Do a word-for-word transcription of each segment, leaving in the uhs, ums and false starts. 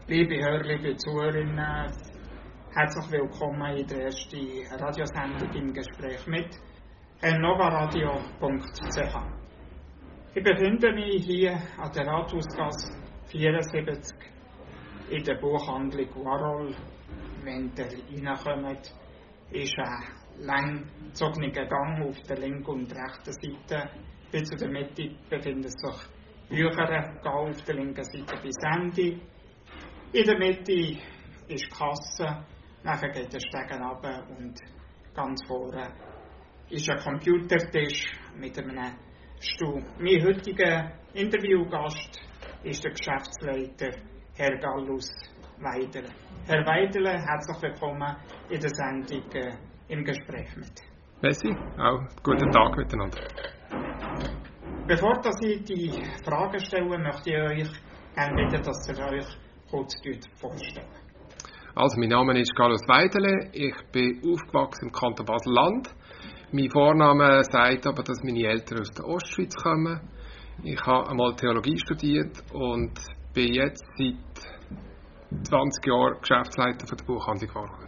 Liebe Hörer, liebe Zuhörerinnen, herzlich willkommen in der ersten Radiosendung im Gespräch mit novaradio punkt c h. Ich befinde mich hier an der Rathausgasse vierundsiebzig in der Buchhandlung Warhol. Wenn ihr reinkommt, ist ein lang gezogener Gang auf der linken und rechten Seite. Bis zu der Mitte befinden sich Bücher auf der linken Seite bis Ende. In der Mitte ist die Kasse, nachher geht der Stegen runter und ganz vorne ist ein Computertisch mit einem Stuhl. Mein heutiger Interviewgast ist der Geschäftsleiter Herr Gallus Weidele. Herr Weidele, herzlich willkommen in der Sendung äh, im Gespräch mit. Merci, auch guten Tag miteinander. Bevor dass ich die Fragen stelle, möchte ich euch gerne bitten, dass ihr euch kurz vorstellen. Also, mein Name ist Gallus Weidele, ich bin aufgewachsen im Kanton Basel-Land. Mein Vorname sagt aber, dass meine Eltern aus der Ostschweiz kommen. Ich habe einmal Theologie studiert und bin jetzt seit zwanzig Jahren Geschäftsleiter von der Buchhandlung Warhol.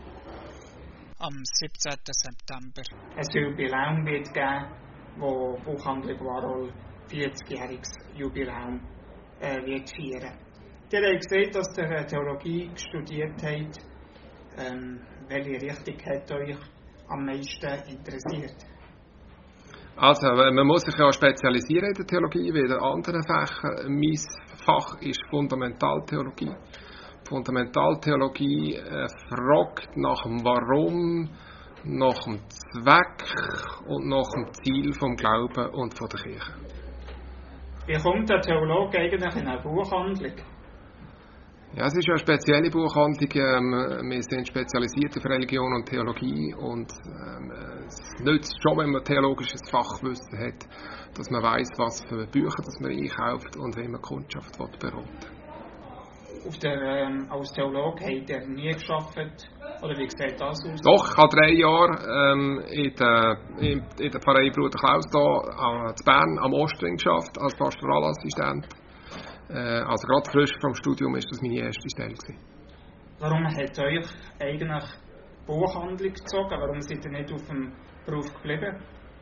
Am siebzehnten September. Ein Jubiläum wird geben, wo die Buchhandlung Warhol vierzigjähriges Jubiläum äh, wird feiern. Ihr habt gesehen, dass ihr Theologie studiert habt. Ähm, welche Richtung hat euch am meisten interessiert? Also, man muss sich ja spezialisieren in der Theologie wie in den anderen Fächern. Mein Fach ist Fundamentaltheologie. Fundamentaltheologie äh, fragt nach dem Warum, nach dem Zweck und nach dem Ziel vom Glauben und von der Kirche. Wie kommt der Theologe eigentlich in eine Buchhandlung? Ja, es ist ja eine spezielle Buchhandlung. Ähm, wir sind spezialisiert auf Religion und Theologie und ähm, es nützt schon, wenn man theologisches Fachwissen hat, dass man weiss, was für Bücher das man einkauft und wie man Kundschaft beraten. Auf der, ähm, als Theologe habt ihr nie gearbeitet? Oder wie sieht das aus? Doch, ich habe drei Jahre ähm, in, der, in, in der Pfarrei Bruder Klaus hier in Bern am Ostring gearbeitet als Pastoralassistent. Äh, also gerade frisch vom Studium war das meine erste Stelle gewesen. Warum hat euch eigentlich Buchhandlung gezogen? Warum seid ihr nicht auf dem Beruf geblieben?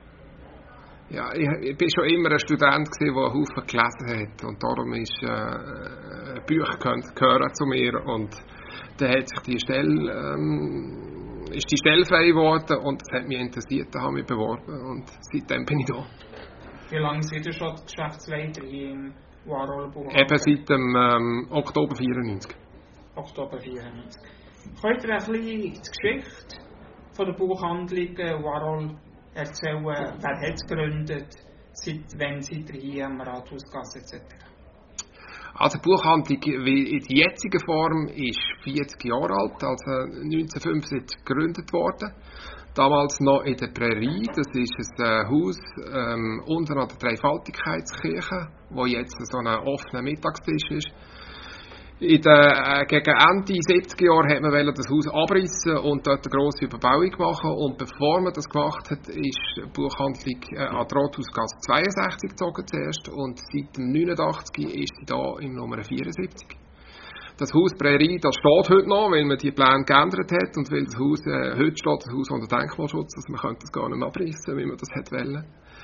Ja, ich, ich bin schon immer ein Student gewesen, der einen Haufen gelesen hat und darum ist äh, Bücher gehören zu mir und dann hat sich die Stelle ähm, ist die Stelle frei geworden und es hat mich interessiert, da habe ich mich beworben und seitdem bin ich da. Wie lange seid ihr schon Geschäftsleiter hier im Warhol Buchhandlung? Eben seit dem ähm, Oktober vierundneunzig. Oktober vierundneunzig. Könnt ihr ein bisschen die Geschichte von der Buchhandlung äh, Warhol erzählen? Wer hat es gegründet? Seit wann seid ihr hier am Rathausgasse et cetera? Also die Buchhandlung in der jetzigen Form ist vierzig Jahre alt, also neunzehnhundertfünfundsiebzig gegründet worden. Damals noch in der Prärie, das ist ein äh, Haus ähm, unten an der Dreifaltigkeitskirche, wo jetzt so ein offener Mittagstisch ist. In der, äh, gegen Ende siebziger Jahre hat man das Haus abrissen und dort eine grosse Überbauung machen. Und bevor man das gemacht hat, ist die Buchhandlung äh, an der Rathausgasse zweiundsechzig gezogen zuerst und seit dem neunundachtzig ist sie da im Nummer vierundsiebzig. Das Haus Prärie, das steht heute noch, weil man die Pläne geändert hat und weil das Haus, äh, heute steht das Haus unter Denkmalschutz, also man könnte das gar nicht mehr abrissen, wie man das hätte wollen.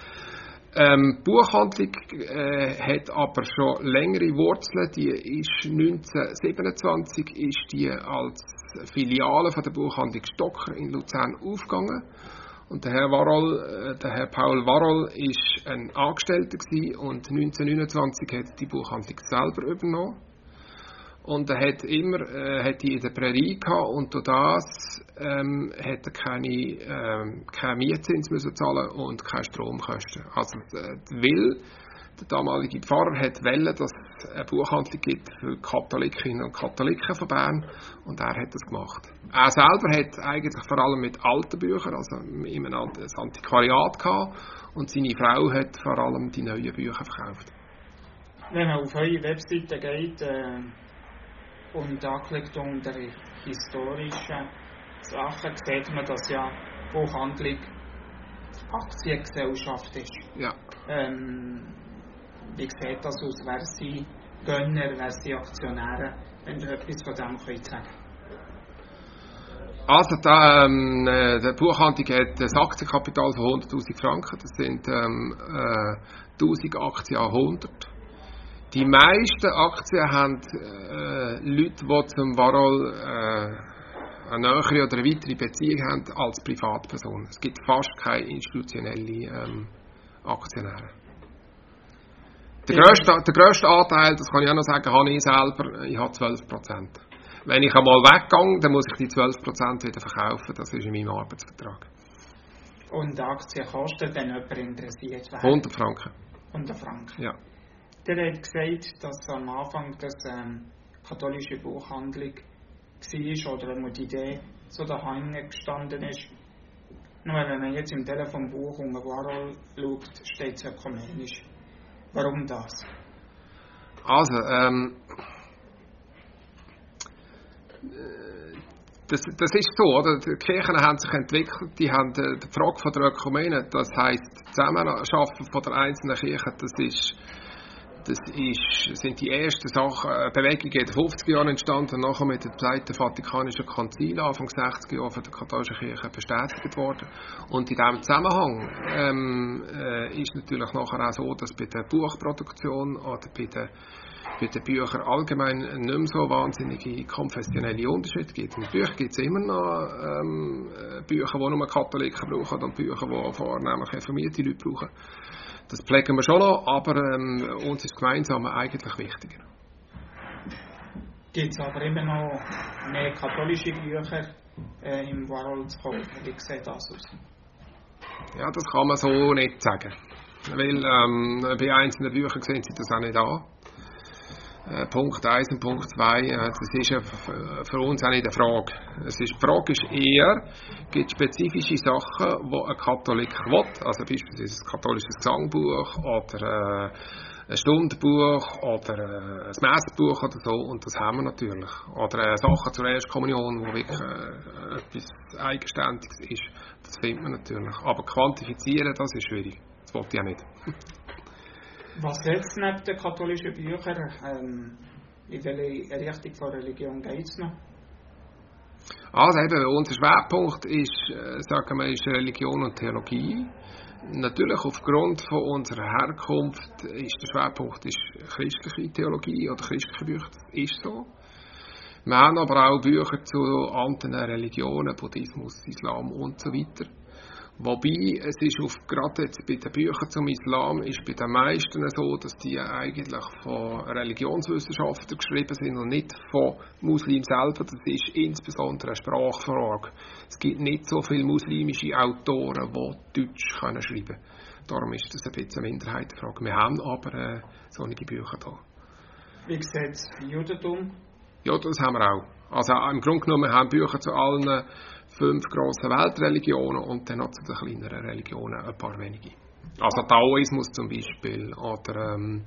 Ähm, die Buchhandlung äh, hat aber schon längere Wurzeln. Die ist neunzehnhundertsiebenundzwanzig ist die als Filiale von der Buchhandlung Stocker in Luzern aufgegangen. Und der Herr Warhol, äh, der Herr Paul Warhol ist ein Angestellter gewesen und neunzehnhundertneunundzwanzig hat die Buchhandlung selber übernommen. Und er hat immer äh, hat die in der Prärie gehabt und durch das ähm, hat er keine, ähm, keine Mietzins müssen zahlen und keine Stromkosten. Also äh, will, der damalige Pfarrer hat wollen, dass es eine Buchhandlung gibt für Katholikinnen und Katholiken von Bern und er hat das gemacht. Er selber hat eigentlich vor allem mit alten Büchern, also in einem Antiquariat gehabt und seine Frau hat vor allem die neuen Bücher verkauft. Wenn man auf eure Webseite geht, äh und anklickt unter historische Sachen, sieht man, dass ja Buchhandlung Aktiengesellschaft ist. Ja. Ähm, wie sieht das aus? Wer sind Gönner versus Aktionäre, wenn ihr etwas von dem könnt sagen. Also da, ähm, äh, der Buchhandlung hat ein Aktienkapital von hunderttausend Franken, das sind ähm, äh, tausend Aktien an hundert. Die meisten Aktien haben äh, Leute, die zum Varol äh, eine nähere oder eine weitere Beziehung haben als Privatpersonen. Es gibt fast keine institutionellen ähm, Aktionäre. Der grösste, der grösste Anteil, das kann ich auch noch sagen, habe ich selber, ich habe zwölf Prozent. Wenn ich einmal weggehe, dann muss ich die zwölf Prozent wieder verkaufen, das ist in meinem Arbeitsvertrag. Und die Aktie kostet, wenn jemand interessiert wäre? hundert Franken. hundert Franken? Ja. Der hat gesagt, dass am Anfang das ähm, katholische Buchhandlung war oder eine Idee so daheim gestanden ist. Nur wenn man jetzt im Telefonbuch um Varol schaut, steht es ökumenisch. Warum das? Also, ähm, das, das ist so, oder? Die Kirchen haben sich entwickelt, die haben die, die Frage von der Ökumene, das heisst, das Zusammenarbeiten von der einzelnen Kirchen, das ist, das ist, sind die ersten Sachen, äh, Bewegungen in den fünfziger Jahren entstanden, nachher mit dem Zweiten Vatikanischen Konzil, Anfang sechziger Jahre von der katholischen Kirche bestätigt worden. Und in diesem Zusammenhang ähm, äh, ist natürlich nachher auch so, dass bei der Buchproduktion oder bei den bei den Büchern allgemein nicht mehr so wahnsinnige konfessionelle Unterschiede gibt. In Büchern gibt es immer noch ähm, Bücher, die nur Katholiken brauchen und Bücher, die vornehmlich reformierte Leute brauchen. Das pflegen wir schon noch, aber ähm, uns ist gemeinsam eigentlich wichtiger. Gibt es aber immer noch mehr katholische Bücher äh, im Varol zu kaufen? Wie sieht das aus? Ja, das kann man so nicht sagen. Weil ähm, bei einzelnen Büchern sehen Sie das auch nicht an. Äh, Punkt eins und Punkt zwei, äh, das ist ja für uns auch nicht eine Frage. Es ist, die Frage ist eher, gibt es spezifische Sachen, die ein Katholik will, also beispielsweise ein katholisches Gesangbuch oder äh, ein Stundenbuch oder äh, ein Messbuch oder so, und das haben wir natürlich. Oder äh, Sachen zur Erstkommunion, wo wirklich äh, etwas Eigenständiges ist, das findet man natürlich. Aber quantifizieren, das ist schwierig. Das wollte ich auch nicht. Was jetzt neben den katholischen Büchern, ähm, in welche Richtung von Religion geht es noch? Also eben, unser Schwerpunkt ist, äh, sagen wir, ist Religion und Theologie. Natürlich aufgrund von unserer Herkunft ist der Schwerpunkt ist christliche Theologie oder christliche Bücher, das ist so. Wir haben aber auch Bücher zu anderen Religionen, Buddhismus, Islam und so weiter. Wobei, es ist auf, gerade jetzt bei den Büchern zum Islam, ist bei den meisten so, dass die eigentlich von Religionswissenschaftlern geschrieben sind und nicht von Muslimen selber. Das ist insbesondere eine Sprachfrage. Es gibt nicht so viele muslimische Autoren, die Deutsch können schreiben können. Darum ist das ein bisschen eine Minderheitenfrage. Wir haben aber äh, solche Bücher da. Wie sieht es Judentum? Ja, das haben wir auch. Also im Grunde genommen haben wir Bücher zu allen fünf grossen Weltreligionen und dann noch zu den kleineren Religionen ein paar wenige. Also Taoismus zum Beispiel oder ähm,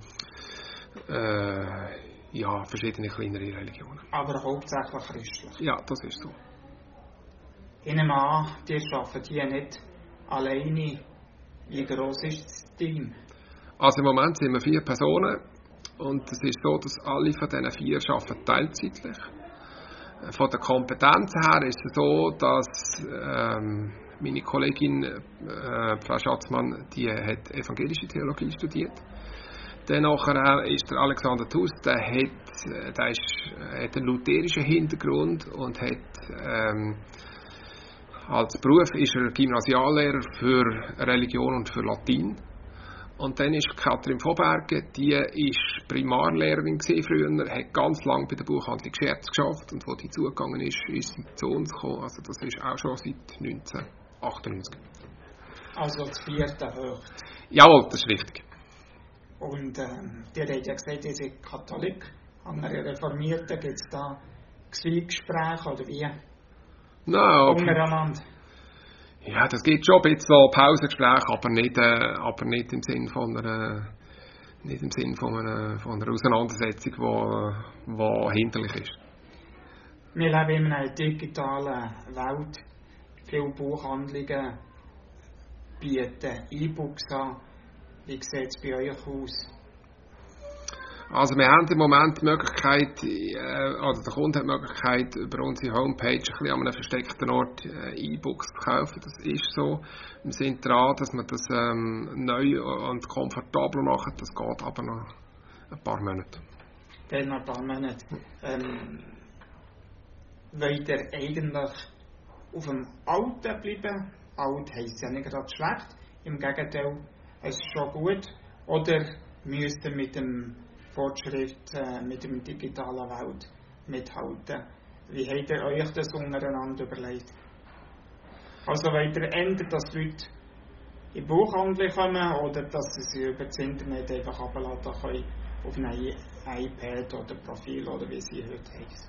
äh, ja, verschiedene kleinere Religionen. Aber hauptsächlich christlich? Ja, das ist so. Ich nehme an, die arbeiten hier nicht alleine. Wie gross ist das Team? Also im Moment sind wir vier Personen und es ist so, dass alle von diesen vier arbeiten teilzeitlich. Von der Kompetenz her ist es so, dass ähm, meine Kollegin äh, Frau Schatzmann, die hat evangelische Theologie studiert. Dann nachher ist der Alexander Thus, der hat, der ist, hat einen lutherischen Hintergrund und hat ähm, als Beruf ist er Gymnasiallehrer für Religion und für Latein. Und dann ist Katrin Voberge, die ist Primarlehrerin früher, hat ganz lange bei der Buchhandlung Scherz geschafft und wo die zugegangen ist, ist sie zu uns gekommen. Also das ist auch schon seit neunzehnhundertachtundneunzig. Also das vierte hoch. Jawohl, das ist richtig. Und ähm, die hat ja gesagt, ihr seid Katholik, andere Reformierte, gibt es da Gespräche oder wie? No, Untereinander? Ja, das gibt schon ein bisschen so Pausengespräche, aber nicht, äh, aber nicht im Sinn von einer, nicht im Sinn von einer, von einer Auseinandersetzung, die, die hinderlich ist. Wir leben in einer digitalen Welt. Viele Buchhandlungen bieten E-Books an. Wie sieht es bei euch aus? Also wir haben im Moment die Möglichkeit, äh, also der Kunde hat die Möglichkeit, über unsere Homepage ein bisschen an einem versteckten Ort äh, E-Books zu kaufen. Das ist so. Wir sind dran, dass wir das ähm, neu und komfortabel machen. Das geht aber noch ein paar Monate. Dann noch ein paar Monate. Ähm, wollt ihr eigentlich auf dem Alten bleiben? Alt heisst ja nicht gerade schlecht. Im Gegenteil, es ist schon gut. Oder müsst ihr mit dem Fortschritt, äh, mit dem digitalen Welt mithalten? Wie habt ihr euch das untereinander überlegt? Also wollt ihr ändern, dass die Leute in die Buchhandlung kommen oder dass sie sich über das Internet einfach abladen können auf ein iPad oder Profil oder wie sie heute heißen?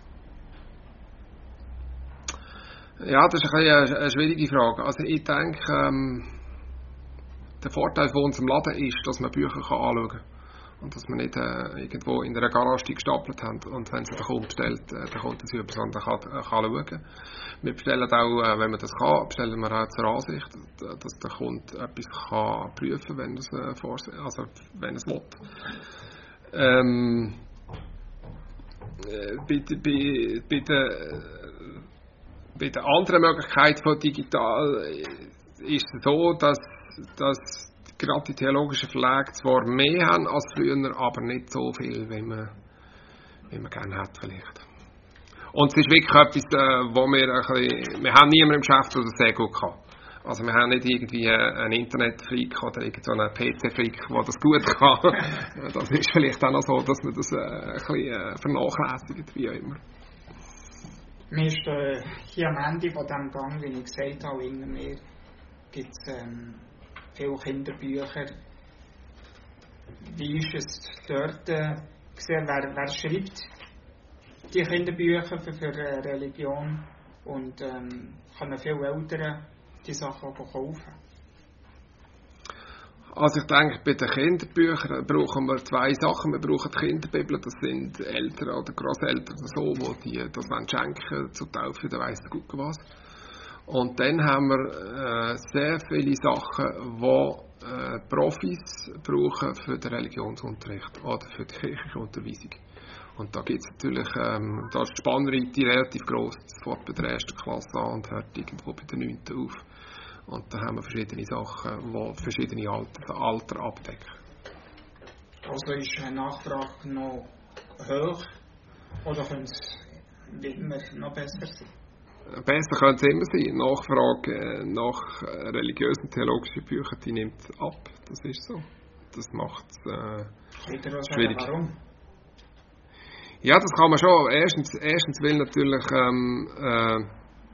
Ja, das ist ein bisschen eine, eine schwierige Frage. Also ich denke, ähm, der Vorteil von unserem Laden ist, dass man Bücher kann anschauen kann. Und dass man nicht äh, irgendwo in einer Garage gestapelt haben und wenn sie der Kunde bestellt, äh, der Kunde sie über sondern kann, äh, kann schauen. Wir bestellen auch, äh, wenn man das kann, bestellen wir auch zur Ansicht, dass der Kunde etwas kann prüfen, wenn er es äh, vorsieht, also wenn er es will. Ähm, äh, bei, bei, bei, der, bei der anderen Möglichkeit von digital ist es so, dass, dass gerade die theologischen Verlage zwar mehr haben als früher, aber nicht so viel, wie man, wie man gerne hat vielleicht. Und es ist wirklich etwas, äh, wo wir ein bisschen, wir haben niemanden im Geschäft, der das sehr gut kann. Also wir haben nicht irgendwie einen Internetfreak oder irgendeinen P C-Freak, der das gut kann. Das ist vielleicht auch noch so, dass man das äh, ein bisschen äh, vernachlässigt, wie auch immer. Wir stehen hier am Ende von diesem Gang, wie ich gesagt habe, hinter mir gibt es ähm, viele Kinderbücher. Wie ist es dort äh, gesehen? Wer, wer schreibt die Kinderbücher für, für äh, Religion? Und ähm, können viele Eltern die Sachen kaufen? Also ich denke, bei den Kinderbüchern brauchen wir zwei Sachen. Wir brauchen die Kinderbibel, das sind Eltern oder Grosseltern oder so, die, die das schenken wollen zur Taufe, dann weiss der Gute was. Und dann haben wir äh, sehr viele Sachen, die äh, Profis brauchen für den Religionsunterricht oder für die kirchliche Unterweisung. Und da gibt es natürlich, ähm, da ist die Spannweite relativ gross. Das fängt bei der ersten Klasse an und hört irgendwo bei der neunten auf. Und da haben wir verschiedene Sachen, die verschiedene Alter, Alter abdecken. Also ist die Nachfrage noch hoch oder könnte es wie immer noch besser sein? Besser könnte es immer sein. Die Nachfrage nach religiösen, theologischen Büchern, die nimmt ab. Das ist so. Das macht es äh, schwierig. Warum? Ja, das kann man schon. Erstens, erstens weil natürlich ähm, äh,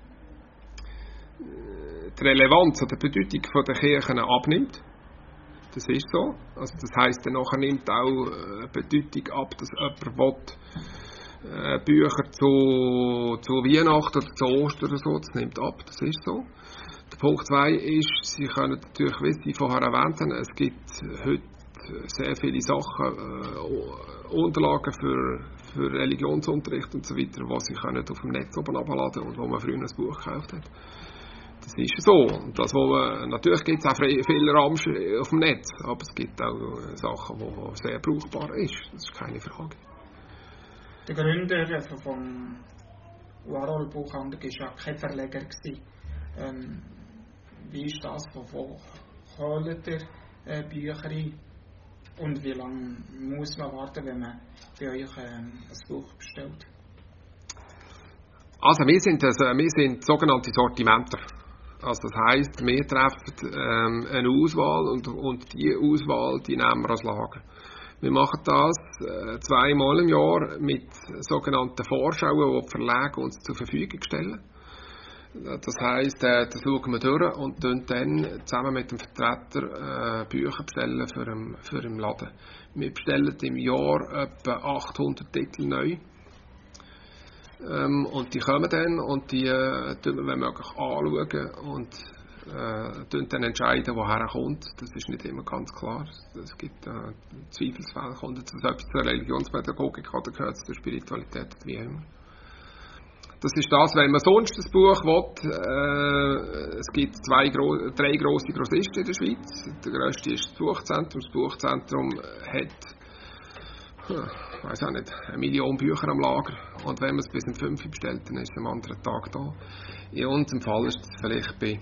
die Relevanz oder die Bedeutung von der Kirchen abnimmt. Das ist so. Also das heisst, dann nachher nimmt auch äh, Bedeutung ab, dass jemand will, äh, Bücher zu, zu Weihnachten oder zu Ostern oder so, das nimmt ab. Das ist so. Der Punkt zwei ist, Sie können natürlich, wie Sie vorher erwähnt haben, es gibt heute sehr viele Sachen, äh, Unterlagen für, für Religionsunterricht und so weiter, die Sie können auf dem Netz oben abladen und wo man früher ein Buch gekauft hat. Das ist so. Und das, wo man, natürlich gibt es auch viel Ramsch auf dem Netz, aber es gibt auch Sachen, die sehr brauchbar sind. Das ist keine Frage. Der Gründer vom Warhol Buchhandel war ja kein Verleger. Ähm, wie ist das? Von wo holt ihr äh, Bücher ein? Und wie lange muss man warten, wenn man bei euch ähm, ein Buch bestellt? Also wir sind, also, wir sind sogenannte Sortimenter. Also das heisst, wir treffen ähm, eine Auswahl und, und diese Auswahl die nehmen wir als Lager. Wir machen das äh, zweimal im Jahr mit sogenannten Vorschauen, die die Verlage uns zur Verfügung stellen. Das heisst, äh, das schauen wir durch und dann zusammen mit dem Vertreter äh, Bücher bestellen für den, für den Laden. Wir bestellen im Jahr etwa achthundert Titel neu. Ähm, und die kommen dann und die äh, tun wir, wenn möglich, anschauen und äh, dann entscheiden, woher er kommt. Das ist nicht immer ganz klar. Es gibt äh, Zweifelsfälle, kommt jetzt etwas zur Religionspädagogik oder gehört zur Spiritualität, wie immer. Das ist das, wenn man sonst das Buch will. Äh, es gibt zwei, drei grosse Grossisten in der Schweiz. Der grösste ist das Buchzentrum. Das Buchzentrum hat ich weiß auch nicht, eine Million Bücher am Lager. Und wenn man es bis um fünf Uhr bestellt, dann ist es am anderen Tag da. In unserem Fall ist es vielleicht bei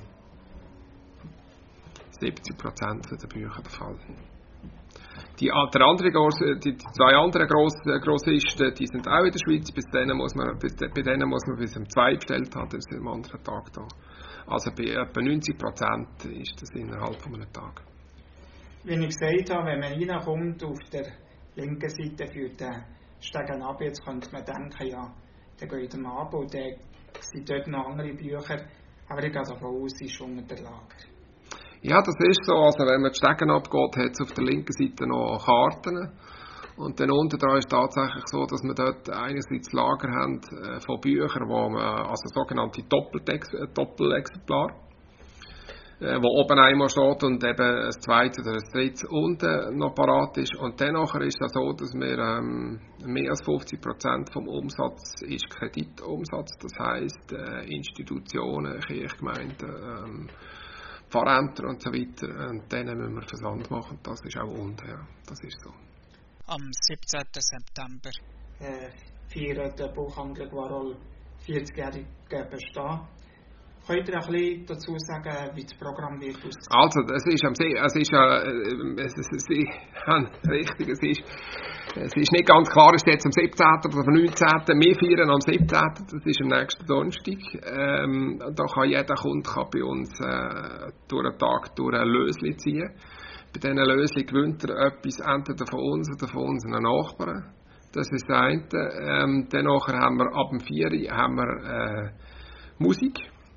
siebzig Prozent der Bücher der Fall. Die, der andere, die zwei anderen Gross, Grossisten, die sind auch in der Schweiz. Bis denen muss man, bis, bei denen muss man bis um zwei bestellt haben, dann ist es am anderen Tag da. Also bei etwa neunzig Prozent ist das innerhalb von einem Tag. Wie ich gesagt habe, wenn man reinkommt auf der linken Seite für den Stegen ab, jetzt könnte man denken, ja, dann geht man ab und dann sind dort noch andere Bücher, aber ich gehe davon aus, es ist unter der Lager. Ja, das ist so, also wenn man die Stegen abgeht, hat es auf der linken Seite noch Karten und dann unten dran ist es tatsächlich so, dass wir dort einerseits Lager haben äh, von Büchern, wo man, also sogenannte Doppeltex- äh, Doppelexemplare, äh, wo oben einmal steht und eben ein zweites oder ein drittes unten noch parat ist. Und dann ist es so, dass wir ähm, mehr als fünfzig Prozent vom Umsatz ist Kreditumsatz, das heisst äh, Institutionen, Kirchgemeinden, ähm, Pfarrämter und so weiter, und denen müssen wir Versand machen. Das ist auch unten, ja. Das ist so. Am siebzehnten September Äh, feiert der Buchhandlung Warol vierzigjährigen Bestehen. Könnt ihr ein bisschen dazu sagen, wie das Programm wird aussehen? Also, es ist am See, es ist ja, äh, es ist, ja, richtig, es ist, es ist nicht ganz klar, ist es jetzt am siebzehnten oder am neunzehnten Wir feiern am siebzehnten das ist am nächsten Donnerstag. Ähm, da kann jeder Kunde kann bei uns äh, durch den Tag durch ein Lösli ziehen. Bei diesen Lösli gewinnt er etwas entweder von uns oder von unseren Nachbarn. Das ist das eine. Ähm, dann haben wir ab dem vier Uhr haben wir, äh, Musik.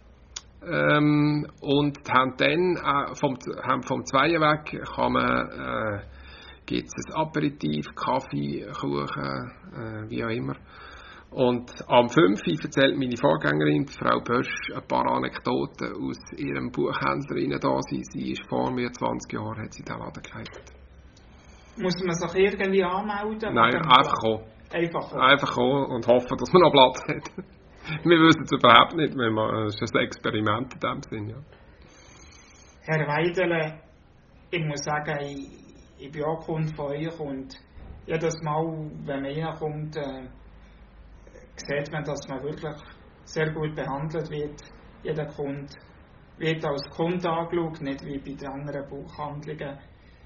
Ähm, und haben dann äh, vom, haben vom zwei Uhr weg kann man, äh, gibt es ein Aperitif, Kaffee, Kuchen, äh, wie auch immer. Und am fünf Uhr erzählt meine Vorgängerin, Frau Bösch, ein paar Anekdoten aus ihrem Buchhändler da. Sie, sie ist vor mir zwanzig Jahre, hat sie den Laden geleitet. Muss man sich irgendwie anmelden? Nein, einfach kommen. Einfach kommen. Einfach kommen und hoffen, dass man noch Platz hat. Wir wissen es überhaupt nicht, wenn man, es ist ein Experiment in dem Sinn, ja. Herr Weidele, ich muss sagen, ich, ich bin auch Kunde von euch und jedes Mal, wenn man reinkommt, äh, sieht man, dass man wirklich sehr gut behandelt wird. Jeder Kunde wird als Kunde angeschaut, nicht wie bei den anderen Buchhandlungen.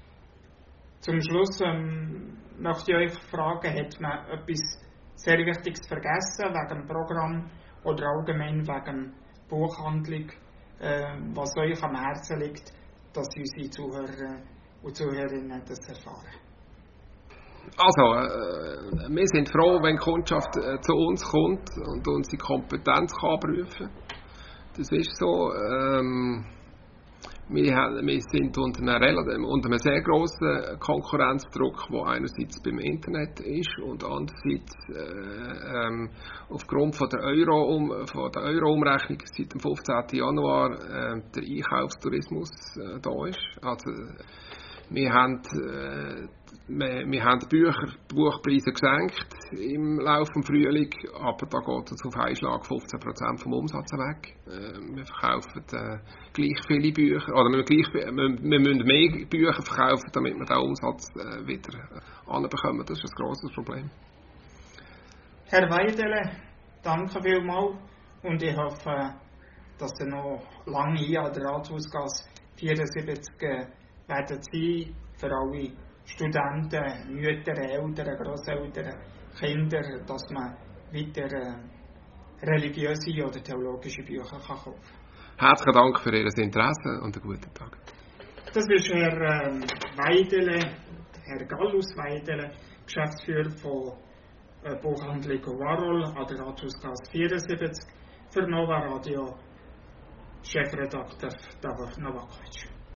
Zum Schluss ähm, möchte ich euch fragen, hat man etwas sehr Wichtiges vergessen wegen dem Programm oder allgemein wegen der Buchhandlung, äh, was euch am Herzen liegt, dass unsere Zuhörer und Zuhörerinnen das erfahren? Also, äh, wir sind froh, wenn die Kundschaft äh, zu uns kommt und unsere Kompetenz kann prüfen. Das ist so. Ähm, wir, haben, wir sind unter einem, unter einem sehr grossen Konkurrenzdruck, der einerseits beim Internet ist und andererseits äh, ähm, aufgrund von der Euro, um, von der Euro-Umrechnung seit dem fünfzehnten Januar äh, der Einkaufstourismus äh, da ist. Also, wir haben, äh, wir, wir haben Bücher, Buchpreise gesenkt im Laufe des Frühling, aber da geht es auf einen Schlag fünfzehn Prozent vom Umsatz weg. Äh, wir verkaufen äh, gleich viele Bücher, oder wir, gleich, wir, wir müssen mehr Bücher verkaufen, damit wir den Umsatz äh, wieder anbekommen. Das ist ein grosses Problem. Herr Weidele, danke vielmals und ich hoffe, dass ihr noch lange hier an der Rathausgasse vierundsiebzig äh, werden sein für alle Studenten, Mütter, Eltern, Grosseltern, Kinder, dass man weiter äh, religiöse oder theologische Bücher kann kaufen kann. Herzlichen Dank für Ihr Interesse und einen guten Tag. Das ist Herr ähm, Weidele, Herr Gallus Weidele, Geschäftsführer von äh, Buchhandlung Warol an der Rathausgasse vierundsiebzig, für Nova Radio Chefredakteur Davor Novakovic.